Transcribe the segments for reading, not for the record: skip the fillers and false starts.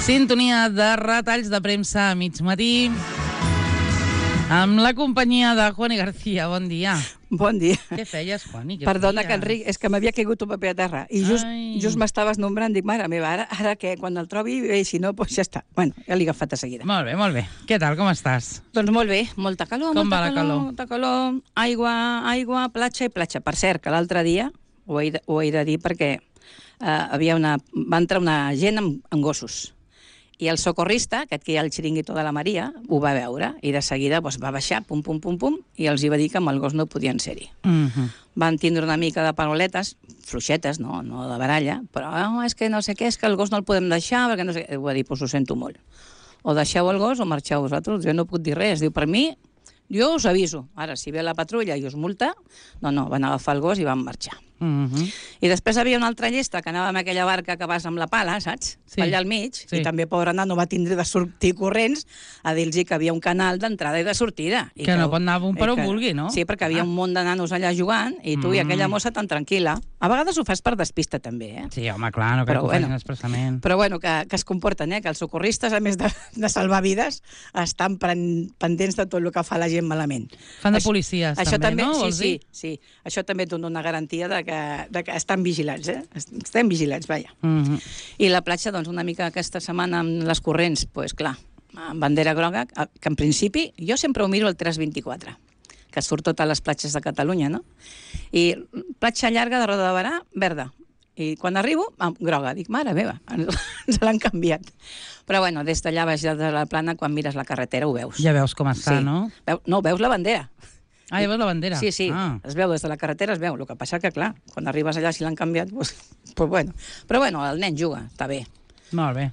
Sintonia de retalls de premsa a mig matí amb la companyia de Juani García. Bon dia. Bon dia. Què feies, Juani? Perdona, que Enric, és que m'havia caigut un paper a terra i just m'estaves nombrant, dic, mare meva, ara què? Quan el trobi, bé, si no, doncs ja està. Bueno, ja l'he agafat de seguida. Molt bé, molt bé. Què tal, com estàs? Doncs molt bé, molta calor, Com va la calor? molta calor, aigua, platja i platja. Per cert, que l'altre dia, ho he de dir perquè va entrar una gent amb gossos. I el socorrista, aquest que hi ha al xiringuito de la Maria, ho va veure i de seguida va baixar, pum, i els hi va dir que amb el gos no podien ser-hi. Van tindre una mica de paroletes, fluixetes, no de baralla, però és que no sé què, és que el gos no el podem deixar, perquè no sé què. Ho va dir, doncs ho sento molt. O deixeu el gos o marxeu vosaltres, jo no puc dir res. Diu, per mi, jo us aviso. Ara, si ve la patrulla i us multa, no, van agafar el gos i van marxar. I després havia una altra llesta que anava amb aquella barca que vas amb la pala, saps? Sí. Allà al mig, Sí. i també, pobra nano, va tindre de sortir corrents a dir-los que havia un canal d'entrada i de sortida. I Que no pot anar per on vulgui, no? Sí, perquè havia un munt de nanos allà jugant i tu i aquella mossa tan tranquil·la. A vegades ho fas per despista, també, eh? Sí, home, clar, no crec que ho facin expressament. Però bueno, que es comporten, que els socorristes, a més de salvar vides, estan pendents de tot el que fa la gent malament. Fan de policies, també, no? Sí. Això també et dona una garantia de que estan vigilats, Estem vigilats, vaja. I la platja, doncs, una mica aquesta setmana amb les corrents, doncs clar, amb bandera groga, que en principi jo sempre ho miro al 324, que surt totes les platges de Catalunya, no? I platja llarga de Roda de Barà, verda. I quan arribo, groga. Dic, mare meva, ens l'han canviat. Però bueno, des d'allà baix de la plana, quan mires la carretera, ho veus. Ja veus com està, no? No, veus la bandera. Ah, ja veus la bandera? Sí, es veu des de la carretera, es veu. El que passa que, clar, quan arribes allà, si l'han canviat, doncs bueno. Però bueno, el nen juga, està bé. Molt bé.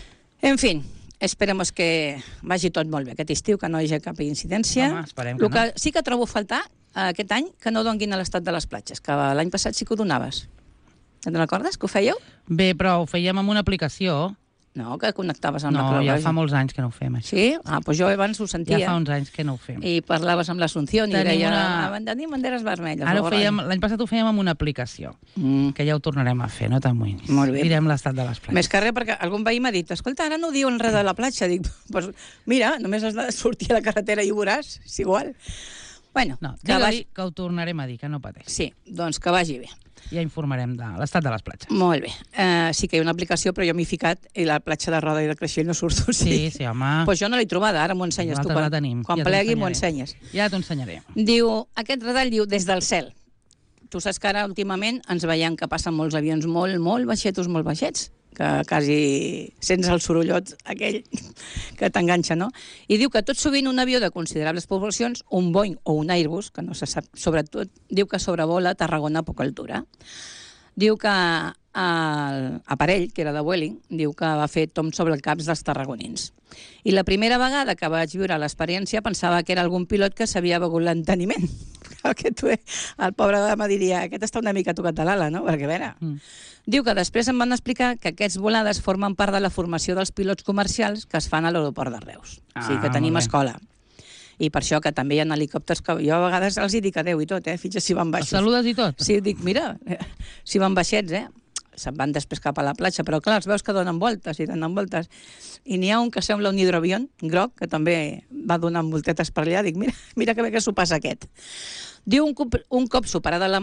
En fi, esperemos que vagi tot molt bé aquest estiu, que no hi hagi cap incidència. Home, esperem que no. El que sí que trobo a faltar aquest any, que no donguin a l'estat de les platges, que l'any passat sí que ho donaves. Te'n recordes, que ho fèieu? Bé, però ho fèiem amb una aplicació. No, que connectaves amb la No, Creu ja Roja. fa molts anys que no ho fem, això. Sí? Doncs jo abans ho sentia. Ja fa uns anys que no ho fem. I parlaves amb l'Asunción i deia, tenim banderes vermelles. Ara l'any passat ho fèiem amb una aplicació, que ja ho tornarem a fer, no t'amoïnis. Molt bé. Direm l'estat de les platges. Més que res, perquè algun veí m'ha dit, escolta, ara no ho diuen res de la platja. Dic, doncs mira, només has de sortir a la carretera i ho veuràs, és igual. Bueno, No, digue-li que ho tornarem a dir, que no pateix. Sí, doncs que vagi bé. Ja informarem de l'estat de les platges. Molt bé. Sí que hi ha una aplicació, però jo m'he ficat i la platja de Roda i de Creixell no surt. Sí, home. Doncs jo no l'he trobada, ara m'ho ensenyes tu. Nosaltres la tenim. Quan Ja t'ho plegui m'ho ensenyaré. ensenyes. Ja t'ho ensenyaré. Diu, aquest retall diu, des del cel. Tu saps que ara últimament ens veiem que passen molts avions molt baixets, que quasi sents el sorollot aquell que t'enganxa, no? I diu que tot sovint un avió de considerables proporcions, un Boeing o un Airbus, que no se sap, sobretot, diu que sobrevola Tarragona a poca altura. Diu que l'aparell, que era de Vueling, diu que va fer tom sobre el caps dels tarragonins. I la primera vegada que vaig viure l'experiència pensava que era algun pilot que s'havia begut l'enteniment. El pobre dama diria, aquest està una mica tocat de l'ala, no? Perquè a veure... Diu que després em van explicar que aquests volades formen part de la formació dels pilots comercials que es fan a l'aeroport de Reus. O sigui que tenim escola. I per això que també hi ha helicòpters que jo a vegades els dic adéu i tot, fitxa si van baixos. Els saludes i tot? Sí, dic, mira, si van baixets, se'n van després cap a la platja, però clar, els veus que donen voltes i donen voltes. I n'hi ha un que sembla un hidroavió groc, que també va donant voltetes per allà. Dic, mira que bé que s'ho passa aquest. Diu, un cop superada la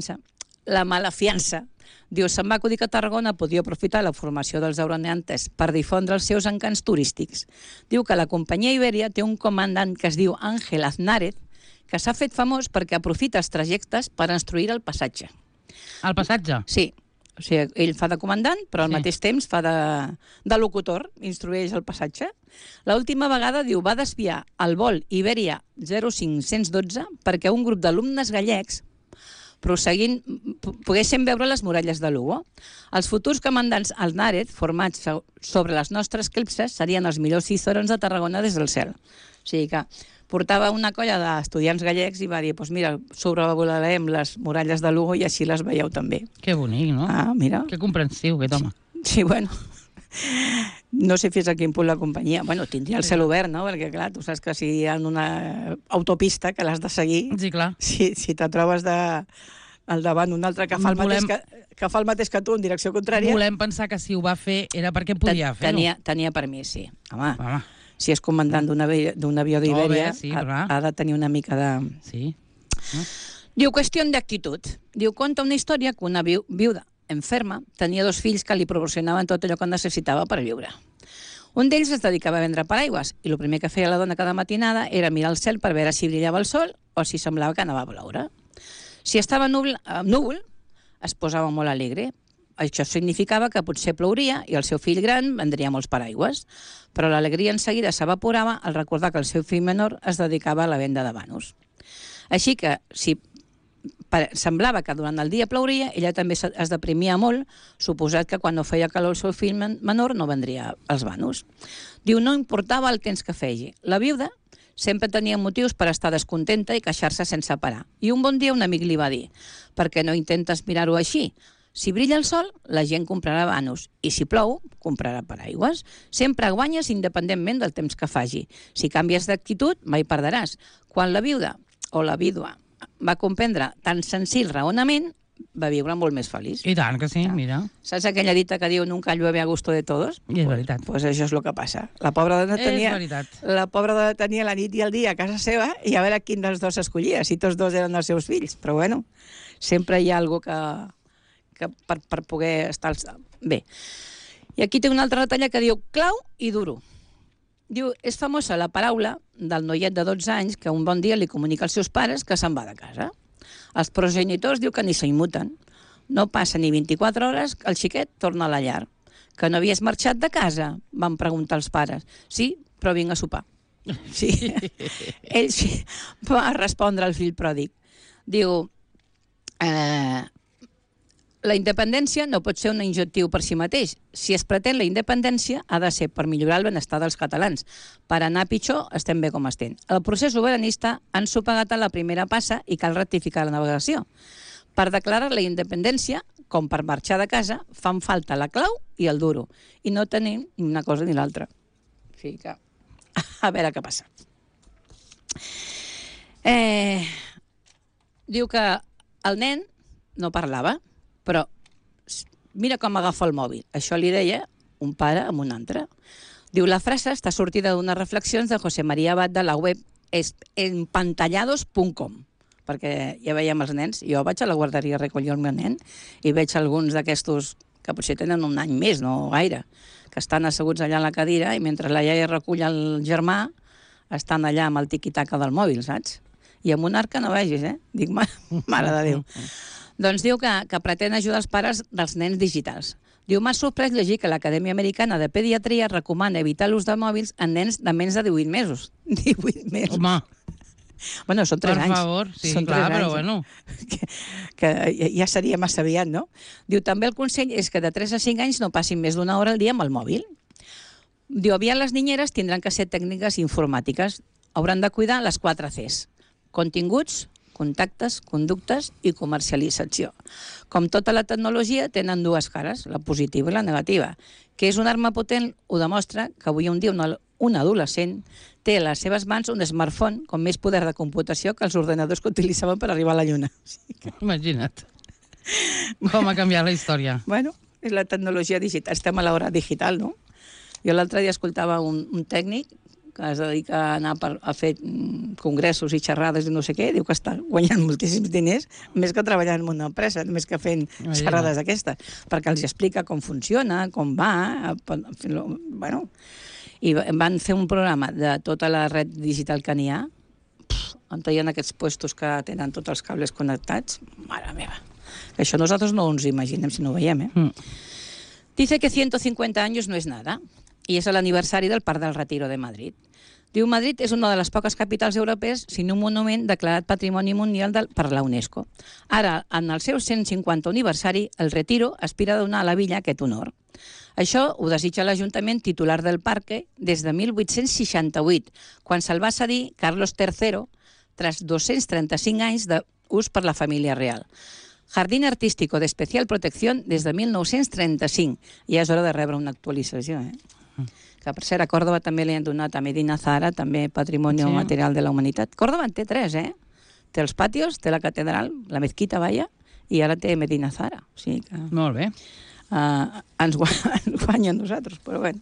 malafiança, diu, se'n va acudir que Tarragona podia aprofitar la formació dels euroneantes per difondre els seus encants turístics. Diu que la companyia Iberia té un comandant que es diu Ángel Aznárez, que s'ha fet famós perquè aprofita els trajectes per instruir el passatge. El passatge? Sí. O sigui, ell fa de comandant, però al mateix temps fa de locutor, instrueix el passatge. L'última vegada, diu, va desviar el vol Iberia 0512 perquè un grup d'alumnes gallecs prosseguint, poguessin veure les muralles de Lugo. Els futurs comandants Aznárez, formats sobre les nostres clipses, serien els millors cicerons de Tarragona des del cel. O sigui que portava una colla d'estudiants gallecs i va dir, doncs mira, sobrevolarem les muralles de Lugo i així les veieu també. Que bonic, no? Ah, mira. Que comprensiu, aquest home. Sí, bueno. No sé fins a quin punt la companyia... Bueno, tindria el cel obert, no? Perquè, clar, tu saps que si hi ha una autopista que l'has de seguir... Sí, clar. Si te trobes al davant un altre que fa el mateix que tu en direcció contrària. Volem pensar que si ho va fer era perquè podia fer-ho. Tenia permís, sí. Home. Si és comandant d'un avió d'Ibèria, ha de tenir una mica de... Sí. Diu, qüestió d'actitud. Diu, conta una història que una viuda enferma tenia 2 fills que li proporcionaven tot allò que necessitava per viure. Un d'ells es dedicava a vendre paraigües i el primer que feia la dona cada matinada era mirar el cel per veure si brillava el sol o si semblava que anava a ploure. Si estava núvol, es posava molt alegre. Això significava que potser plouria i el seu fill gran vendria molts paraigües, però l'alegria en seguida s'evaporava al recordar que el seu fill menor es dedicava a la venda de vanos. Així que, si semblava que durant el dia plouria, ella també es deprimia molt, suposat que quan no feia calor el seu fill menor no vendria els vanos. Diu, no importava el temps que feia. La viuda sempre tenia motius per estar descontenta i queixar-se sense parar. I un bon dia un amic li va dir, per què no intentes mirar-ho així? Si brilla el sol, la gent comprarà vanos, i si plou, comprarà paraigües. Sempre guanyes independentment del temps que faci. Si canvies d'actitud, mai perdràs. Quan la viuda o la vídua va comprendre tan senzill raonament, va viure molt més feliç. I tant que sí, mira. Saps aquella dita que diu nunca llueve a gusto de todos? I és veritat. Pues això és el que passa. La pobra dona tenia la nit i el dia a casa seva i a veure quin dels dos escollia, si tots dos eren els seus fills. Però bueno, sempre hi ha algú que per poder estar... Bé. I aquí té una altra retalla que diu clau i duro. Diu, és famosa la paraula del noiet de 12 anys que un bon dia li comunica als seus pares que se'n va de casa. Els progenitors diu que ni s'immuten. No passa ni 24 hores que el xiquet torna a la llar. Que no havies marxat de casa? Van preguntar els pares. Sí, però vinc a sopar. Sí. Ell sí va respondre al fill pròdig. Diu, la independència no pot ser un objectiu per si mateix. Si es pretén la independència, ha de ser per millorar el benestar dels catalans. Per anar pitjor, estem bé com estem. El procés sobiranista han sopegat a la primera passa i cal rectificar la navegació. Per declarar la independència, com per marxar de casa, fan falta la clau i el duro. I no tenim ni una cosa ni l'altra. O sigui que, a veure què passa. Diu que el nen no parlava, però mira com agafa el mòbil. Això li deia un pare amb un altre. Diu, la frase està sortida d'unes reflexions de José María Abad de la web empantallados.com, perquè ja veiem els nens. Jo vaig a la guarderia a recollir el meu nen i veig alguns d'aquestos que potser tenen un any més, no gaire, que estan asseguts allà a la cadira i mentre la iaia recull el germà estan allà amb el tiqui-taca del mòbil, saps? I amb un arc que no vegis, Dic, mare de Déu. Doncs diu que pretén ajudar els pares dels nens digitals. Diu, m'ha sorprès llegir que l'Acadèmia Americana de Pediatria recomana evitar l'ús de mòbils en nens de menys de 18 mesos. 18 mesos. Home. Bueno, són 3 anys. Per favor, sí, clar, però bueno. Que ja seria massa aviat, no? Diu, també el consell és que de 3 a 5 anys no passin més d'1 hora al dia amb el mòbil. Diu, aviat les ninyeres tindran que ser tècniques informàtiques. Hauran de cuidar les 4 Cs. Continguts, contactes, conductes i comercialització. Com tota la tecnologia, tenen 2 cares, la positiva i la negativa. Que és una arma potent, ho demostra que avui un dia un adolescent té a les seves mans un smartphone com més poder de computació que els ordenadors que utilitzaven per arribar a la Lluna. Imagina't. Com ha canviat la història. Bueno, és la tecnologia digital. Estem a l'hora digital, no? Jo l'altre dia escoltava un tècnic que es dedica a anar a fer congressos i xerrades i no sé què, diu que està guanyant moltíssims diners, més que treballant en una empresa, més que fent xerrades d'aquestes, perquè els explica com funciona, com va, bueno, i van fer un programa de tota la red digital que n'hi ha, on hi ha aquests puestos que tenen tots els cables connectats, mare meva, que això nosaltres no ens imaginem si no ho veiem, Dice que 150 años no es nada, i és l'aniversari del Parc del Retiro de Madrid. Diu, Madrid és una de les poques capitals europees sin un monument declarat Patrimoni Mundial per la UNESCO. Ara, en el seu 150 aniversari, el Retiro aspira a donar a la villa aquest honor. Això ho desitja l'Ajuntament titular del parc des de 1868, quan se'l va cedir Carlos III, tras 235 anys d'ús per la família real. Jardín Artístico de Especial Protección des de 1935. Ja és hora de rebre una actualització, Que, per cert, a Còrdova també li han donat a Medina Zahara, també Patrimoni Material de la Humanitat. Còrdova en té 3, Té els patios, té la catedral, la mezquita, vaja, i ara té Medina Zara. O sigui que Molt bé. ens guanya a nosaltres, però bueno.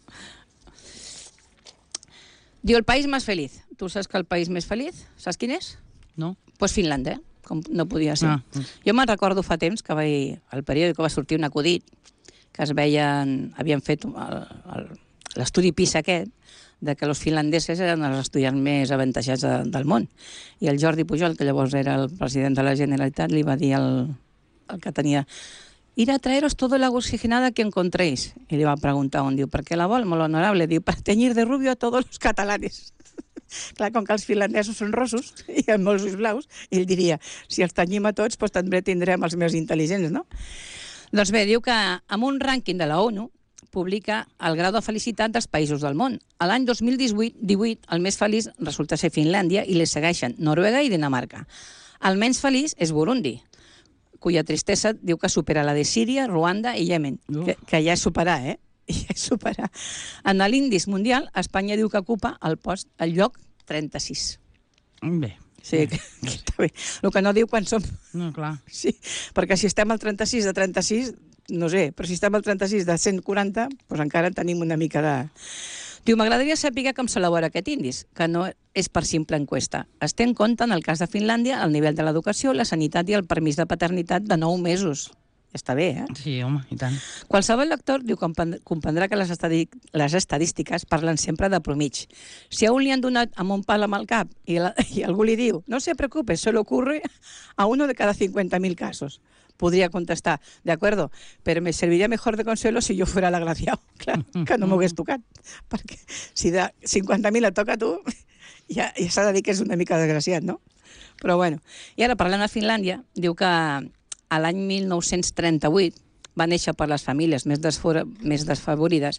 Diu, el país més feliç. Tu saps que el país més feliç, saps quin és? No? Pues Finlàndia, com no podia ser. Jo me'n recordo fa temps que al periòdic va sortir un acudit que havien fet l'estudi PISA aquest, de que els finlandeses eren els estudiants més avantatjats del món. I el Jordi Pujol, que llavors era el president de la Generalitat, li va dir el que tenia: ir a traeros todo el agua oxigenada que encontréis. I li va preguntar on, diu, ¿per què la vol, molt honorable? Diu, para teñir de rubio a todos los catalanes. Clar, com que els finlandesos són rossos i amb molts ulls blaus, ell diria, si els tenyim a tots, doncs també tindrem els més intel·ligents, no? Doncs bé, diu que amb un rànquing de la ONU publica el grau de felicitat dels països del món. A l'any 2018, el més feliç resulta ser Finlàndia i li segueixen Noruega i Dinamarca. El menys feliç és Burundi, cuya tristesa diu que supera la de Síria, Ruanda i Iemen, que ja és superar, ja és superar. En l'índex mundial, Espanya diu que ocupa el lloc 36. Bé. Sí, que està bé. El que no diu quan som... No, clar. Sí, perquè si estem al 36 de 36, no sé, però si estem al 36 de 140, doncs encara tenim una mica de... Diu, m'agradaria saber com s'elabora aquest índex, que no és per simple enquesta. Es té en compte, en el cas de Finlàndia, el nivell de l'educació, la sanitat i el permís de paternitat de 9 mesos. Està bé, Sí, home, i tant. Qualsevol lector diu comprendrà que les estadístiques parlen sempre de promig. Si a un li han donat amb un pal amb el cap i algú li diu, no se preocupe, solo ocurre a uno de cada 50.000 casos. Podria contestar, de acuerdo, pero me serviría mejor de consuelo si yo fuera l'agraciado. Clar, que no m'ho hagués tocat. Perquè si de 50.000 et toca a tu, ja s'ha de dir que és una mica desgraciat, no? Però bueno. I ara, parlant de Finlàndia, diu que a l'any 1938 va néixer per les famílies més desfavorides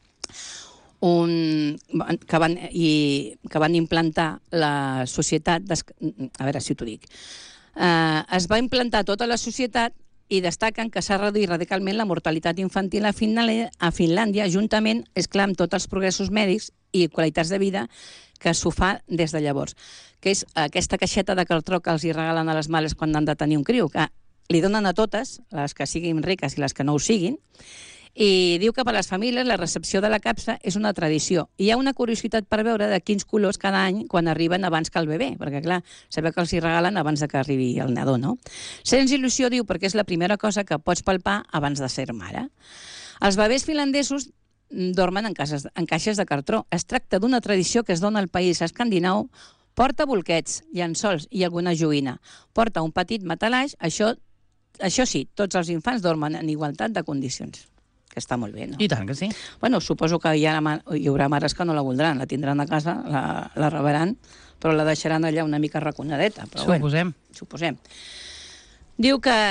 que van implantar la societat... A veure si t'ho dic. Es va implantar tota la societat i destaquen que s'ha reduït radicalment la mortalitat infantil a Finlàndia, juntament, esclar, amb tots els progressos mèdics i qualitats de vida que s'ho fa des de llavors. Que és aquesta caixeta de cartró que els hi regalen a les mares quan han de tenir un criu, que li donen a totes, les que siguin riques i les que no ho siguin, i diu que per a les famílies la recepció de la capsa és una tradició. I hi ha una curiositat per veure de quins colors cada any quan arriben abans que el bebè, perquè, clar, saber que els hi regalen abans que arribi el nadó, no? Sents il·lusió, diu, perquè és la primera cosa que pots palpar abans de ser mare. Els bebès finlandesos dormen en caixes de cartró. Es tracta d'una tradició que es dona al país escandinau. Porta bolquets, llençols i alguna joguina. Porta un petit matalaix. Això sí, tots els infants dormen en igualtat de condicions. Que està molt bé, no? I tant que sí. Bueno, suposo que hi haurà mares que no la voldran, la tindran a casa, la rebaran, però la deixaran allà una mica raconadeta. Suposem. Suposem. Diu que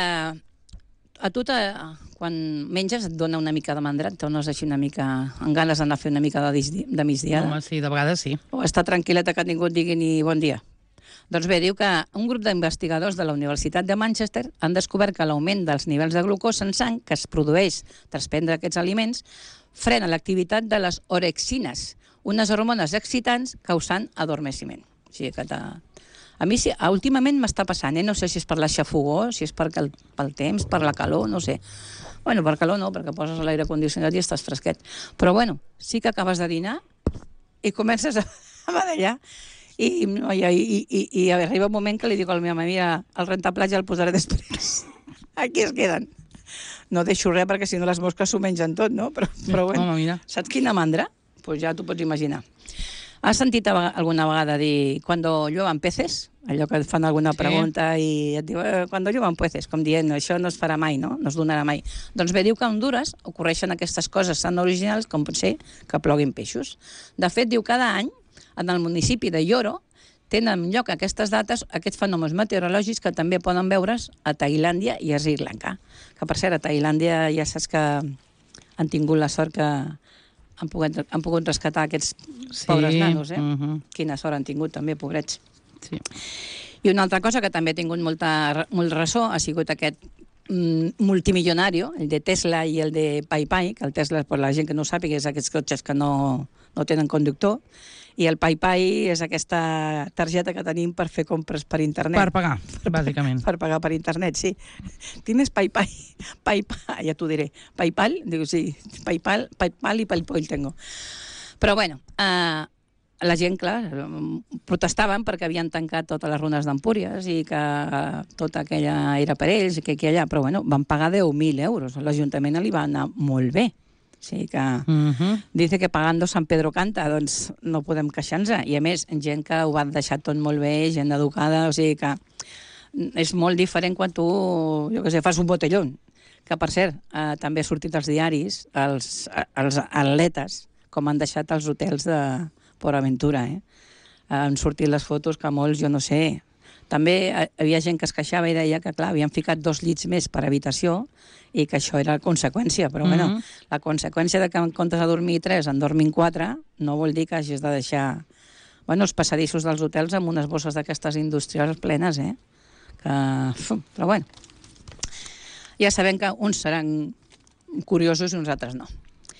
a tu, quan menges, et dona una mica de mandra, et tornes així una mica amb ganes d'anar a fer una mica de migdiada. Home, sí, de vegades sí. O estar tranquil·leta que ningú et digui ni bon dia. Doncs bé, diu que un grup d'investigadors de la Universitat de Manchester han descobert que l'augment dels nivells de glucosa en sang que es produeix tras prendre aquests aliments frena l'activitat de les orexines, unes hormones excitants causant adormeciment. O sigui que a mi sí, últimament m'està passant, no sé si és per la xafogó, si és pel temps, per la calor, no sé. Bueno, per calor no, perquè poses l'aire condicionat i estàs fresquet. Però bueno, sí que acabes de dinar i comences a badallar. I arriba un moment que li dic a la meva mare, mira, el rentaplats ja el posaré després. Aquí es queden. No deixo res perquè si no les mosques s'ho mengen tot, no? Però bueno, home, mira. Saps quina mandra? Pues ja t'ho pots imaginar. Has sentit alguna vegada dir cuando llueven peces? Allò que et fan alguna pregunta i et diu cuando llueven peces, com dient això no es farà mai, no? No es donarà mai. Doncs bé, diu que a Hondures ocorreixen aquestes coses tan originals com pot ser que ploguin peixos. De fet, diu cada any en el municipi de Yoro tenen lloc aquestes dates, aquests fenòmens meteorològics que també poden veure's a Tailàndia i a Sri Lanka. Que, per cert, a Tailàndia ja saps que han tingut la sort que han pogut rescatar aquests pobres nanos, Quina sort han tingut, també, pobrets. Sí. I una altra cosa que també ha tingut molt ressò ha sigut aquest multimilionari, el de Tesla i el de PayPay, que el Tesla, per la gent que no ho sàpiga, és aquests cotxes que no tenen conductor, I el PayPay és aquesta targeta que tenim per fer compres per internet. Per pagar, bàsicament. Per pagar per internet, sí. Tienes PayPay? PayPal, ja t'ho diré. PayPal? Diu, sí. PayPal i PayPal tengo. Però bueno, la gent, clar, protestaven perquè havien tancat totes les runes d'Empúries i que tota aquella era per ells i que aquí allà, però bueno, van pagar 10.000 euros. L'Ajuntament li va anar molt bé. O sigui que dice que pagando San Pedro canta, doncs no podem queixar-nos. I a més, gent que ho va deixar tot molt bé, gent educada, o sigui que és molt diferent quan tu, jo què sé, fas un botellón. Que, per cert, també ha sortit als diaris els atletes, com han deixat els hotels de Port Aventura. Han sortit les fotos que molts, jo no sé. També hi havia gent que es queixava i deia que, clar, havien ficat 2 llits més per habitació i que això era la conseqüència. Però, bueno, la conseqüència de que en comptes de dormir 3 en dormin 4 no vol dir que hagis de deixar els passadissos dels hotels amb unes bosses d'aquestes industrials plenes, Però, bueno, ja sabem que uns seran curiosos i uns altres no.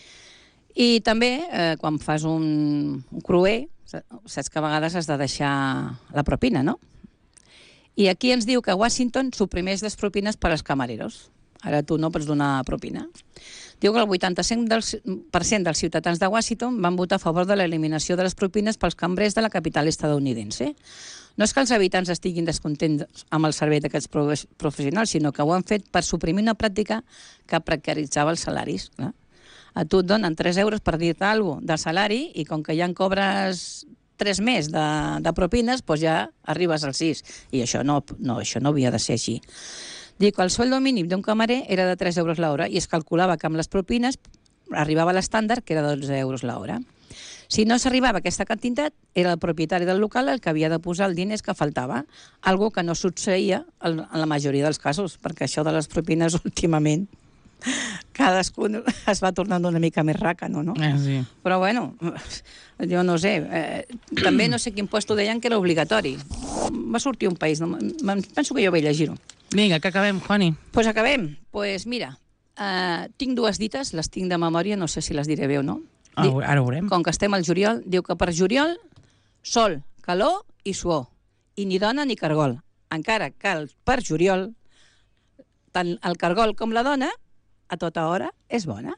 I també, quan fas un cruer, saps que a vegades has de deixar la propina, no? I aquí ens diu que Washington suprimeix les propines per als camareros. Ara tu no pots donar propina. Diu que el 85% dels ciutadans de Washington van votar a favor de l'eliminació de les propines pels cambrers de la capital estadounidense. No és que els habitants estiguin descontents amb el servei d'aquests professionals, sinó que ho han fet per suprimir una pràctica que precaritzava els salaris. A tu et donen 3 euros per dir-te alguna cosa de salari i com que ja en cobres 3 més de propines, doncs ja arribes als 6. I això no havia de ser així. Diu que el sueldo mínim d'un camarer era de 3 euros l'hora i es calculava que amb les propines arribava a l'estàndard, que era de 12 euros l'hora. Si no s'arribava a aquesta quantitat, era el propietari del local el que havia de posar el diners que faltava, algo que no succeïa en la majoria dels casos, perquè això de les propines últimament cadascun es va tornant una mica més ràcano, no? Sí. Però bueno, jo no sé, també no sé quin puesto deien que era obligatori. Va sortir un país, penso que jo vaig llegir-ho. Vinga, que acabem, Juani. Doncs acabem. Doncs mira, tinc 2 dites, les tinc de memòria, no sé si les diré bé o no. Ara ho veurem. Com que estem al juliol, diu que per juliol, sol, calor i suor. I ni dona ni cargol. Encara que per juliol, tant el cargol com la dona, a tota hora, és bona.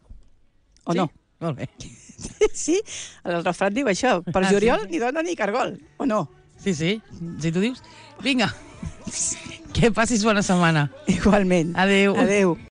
O no? Molt bé. Sí, el refrat diu això. Per juliol, ni dona ni cargol. O no? Sí, si tu dius. Vinga, que passis bona setmana. Igualment. Adéu. Adéu.